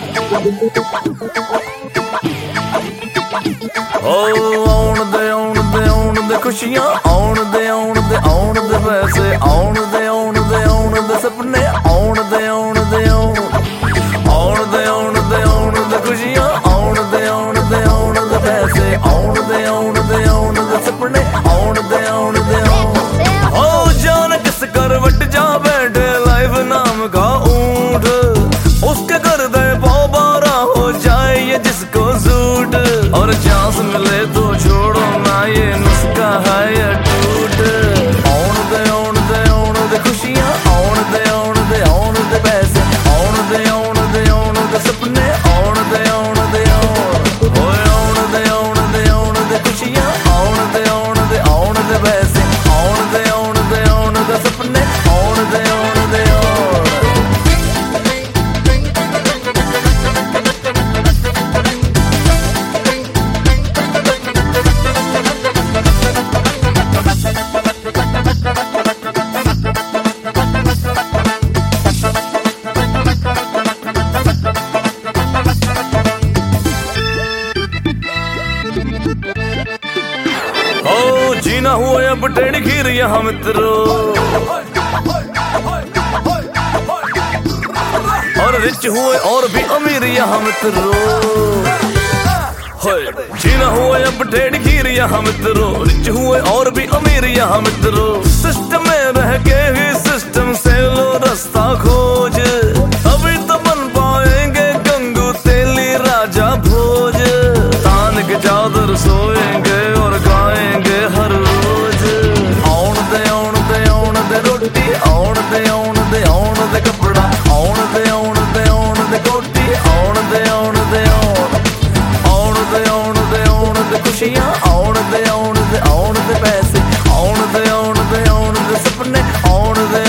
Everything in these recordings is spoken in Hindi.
ਆਉਣ ਦੇ ਖੁਸ਼ੀਆਂ ਆਉਣ ਦੇ ਪੈਸੇ ਆਉਣ ਦੇ ਸੁਪਨੇ ਆਉਣ ਦੇ ਖੁਸ਼ੀਆਂ ਆਉਣ ਦੇ ਪੈਸੇ ਆਉਣ ਦੇ ਸੁਪਨੇ ਆਉਣ ਦੇ ਹੋ जान किस करवट जा बैठे लाइफ नाम का ऊंट उसके कर दे पाव बारा हो जाए ये जिसको सूट और चांस मिले तो छोड़ो ना ये नुस्खा है ये टूट आउण दे खुशियां आउण दे पैसे आउण दे सपने आउण दे खुशियां आउण दे पैसे आउण दे सपने आउण दे जीना हुआ अब टेढ़ी खीर यहाँ मित्रों और रिच हुए और भी अमीर यहाँ मित्रों जीना हुआ अब टेढ़ी खीर यहाँ मित्रों रिच हुए और भी अमीर यहाँ मित्रों सिस्टम में रह के ही सिस्टम से लो रास्ता खोज अभी तो बन पाएंगे गंगू तेली राजा भोज तान के चादर सोएंगे और गाएंगे हर रोज आउण दे रोटी आउण दे कपड़ा आउण दे कोटी आउण दे खुशियां आउण दे पैसे आउण दे सपने आउण दे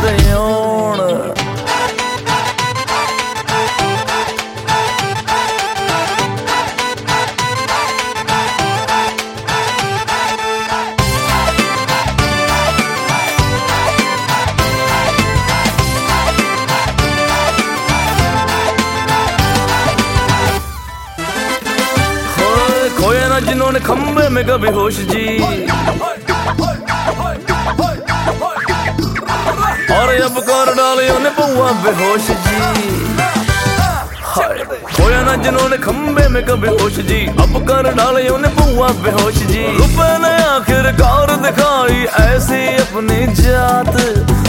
खोया ना जिन्होंने खंबे में कभी होश जी और अब कर डाले उन्हें पौआ बेहोश जी खोया ना जिन्होंने खंबे में कभी होश जी अब कर डाले उन्हें पौआ बेहोश जी रुपए ने आखिरकार दिखाई ऐसी अपनी जात